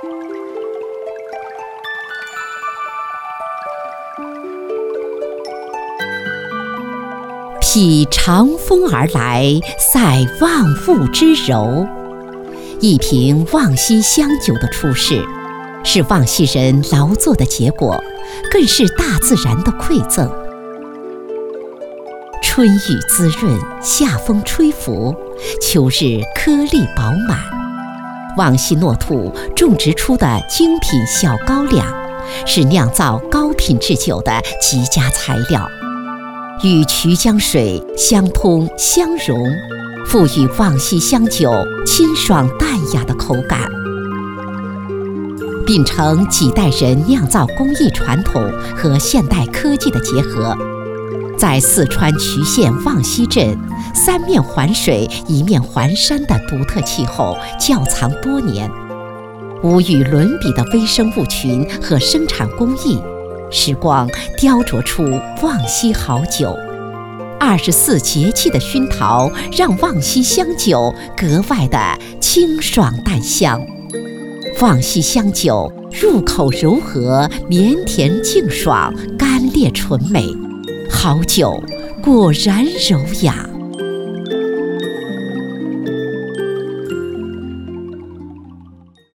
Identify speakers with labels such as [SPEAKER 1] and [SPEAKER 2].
[SPEAKER 1] 披长风而来，赛万物之柔。一瓶望溪香酒的出世，是望溪人劳作的结果，更是大自然的馈赠。春雨滋润，夏风吹拂，秋日颗粒饱满。望溪糯土种植出的精品小高粱，是酿造高品质酒的极佳材料，与衢江水相通相融，赋予望溪香酒清爽淡雅的口感。秉承几代人酿造工艺传统和现代科技的结合，在四川衢县望溪镇三面环水一面环山的独特气候窖藏多年，无与伦比的微生物群和生产工艺，时光雕琢出望溪好酒。24节气的熏陶，让望溪香酒格外的清爽淡香。望溪香酒入口柔和，绵甜净爽，干冽醇美。好酒果然柔雅。